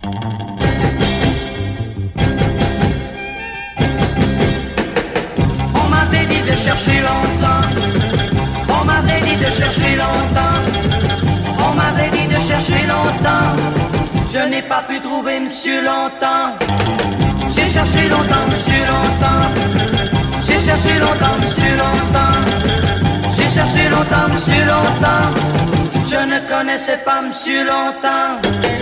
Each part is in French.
On m'avait dit de chercher longtemps. On m'avait dit de chercher longtemps. On m'avait dit de chercher longtemps. Je n'ai pas pu trouver monsieur longtemps. J'ai cherché longtemps, monsieur longtemps. J'ai cherché longtemps, monsieur longtemps. J'ai cherché longtemps, monsieur longtemps. Je ne connaissais pas monsieur longtemps.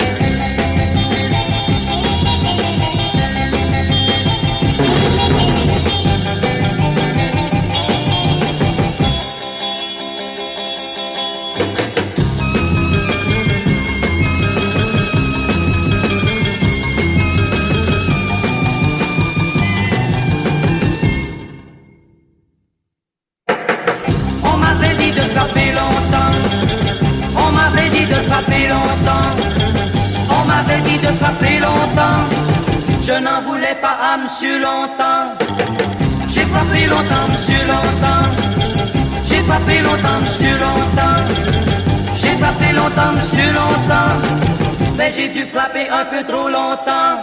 Frapper longtemps, on m'avait dit de frapper longtemps. Je n'en voulais pas à monsieur longtemps. J'ai frappé longtemps, monsieur longtemps. J'ai frappé longtemps, monsieur longtemps. J'ai frappé longtemps, monsieur longtemps. Mais j'ai dû frapper un peu trop longtemps.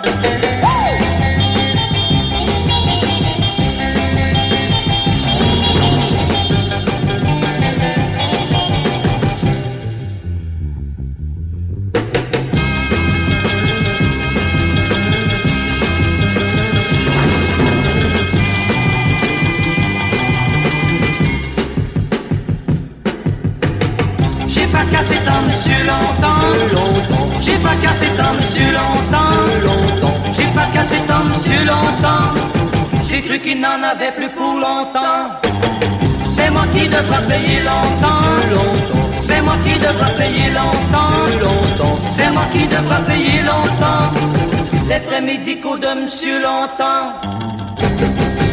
J'ai fracassé tant monsieur longtemps. J'ai fracassé tant monsieur longtemps. J'ai fracassé tant monsieur longtemps. J'ai cru qu'il n'en avait plus pour longtemps. C'est moi qui devrais payer longtemps. C'est moi qui devrais payer longtemps. C'est moi qui devrais payer longtemps. Les frais médicaux de monsieur longtemps.